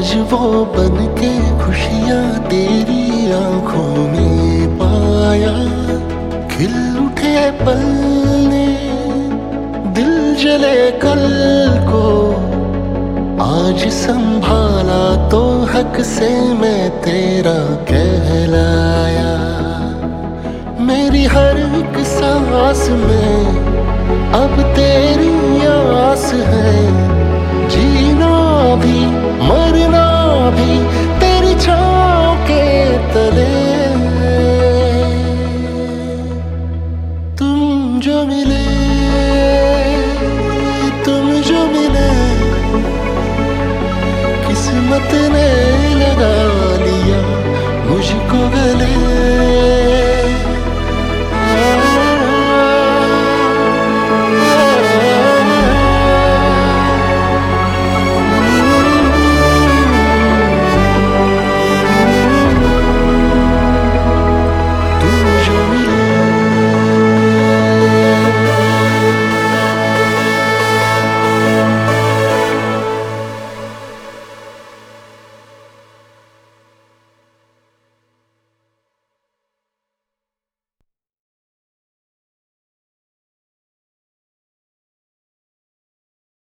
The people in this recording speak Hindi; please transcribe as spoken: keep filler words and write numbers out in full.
आज वो बन के खुशियाँ तेरी आंखों में पाया। खिल उठे पल ने दिल जले कल को, आज संभाला तो हक से मैं तेरा कहलाया। मेरी हर एक सांस में अब तेरी आस है, जीना भी मरना भी तेरी छाँव के तले। तुम जो मिले, तुम जो मिले, किस्मत ने लगा लिया मुझको गले।